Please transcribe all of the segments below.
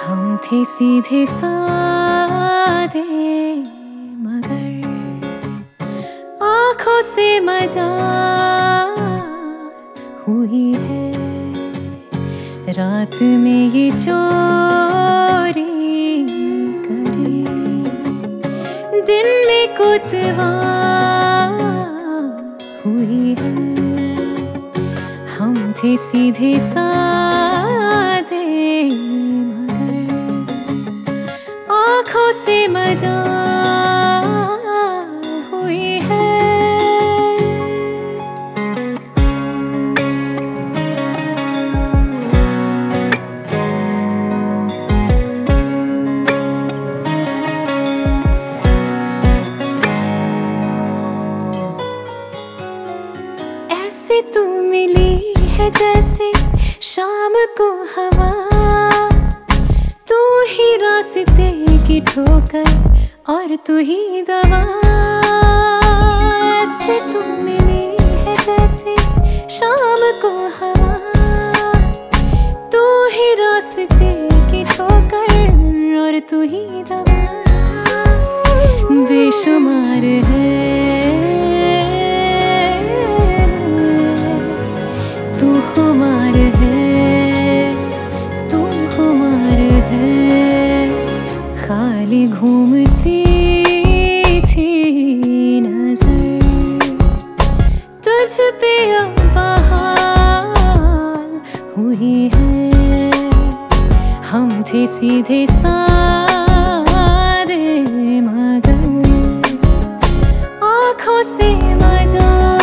हम थे सीधे साधे मगर आँखों से मजाक हुई है। रात में ये चोरी करे, दिन में कोतवाल हुई है। हम थे सीधे साधे मगर आँखों से मजाल हुई है। ऐसे तू मिली है जैसे शाम को हवा, तू ही रास्ते की ठोकर और तू ही दवा। ऐसे तू मिली है जैसे शाम को हवा, तू ही रास्ते की ठोकर और तू ही दवा। बेशुमार है तू खुमार है, तू खुमार है। खाली घूमती थी नजर तुझ पे अब बहाल हुई है। हम थे सीधे साधे मगर आँखों से मजाल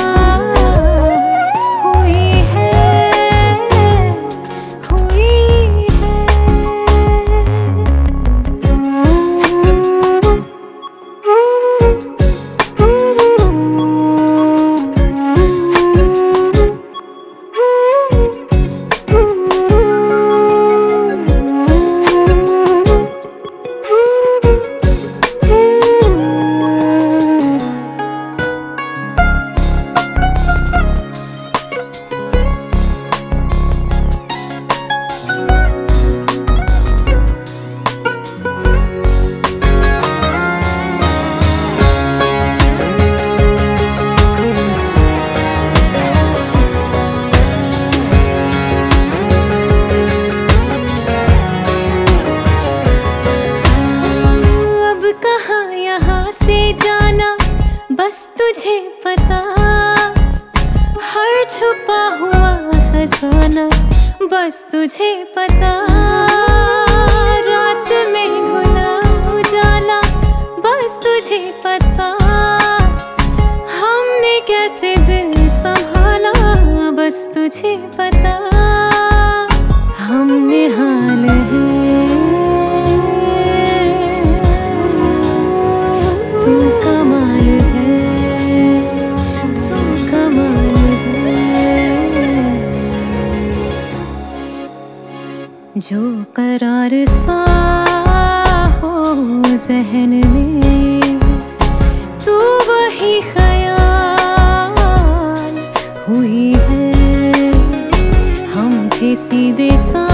बस तुझे पता, हर छुपा हुआ खजाना बस तुझे पता। रात में घुला उजाला बस तुझे पता। हमने कैसे दिल संभाला बस तुझे पता। हमने हाल है तू कमाल है, तू कमाल है। जो करार सा हो ज़हन में तू वही ख्याल हुई है। हम थे सीधे सा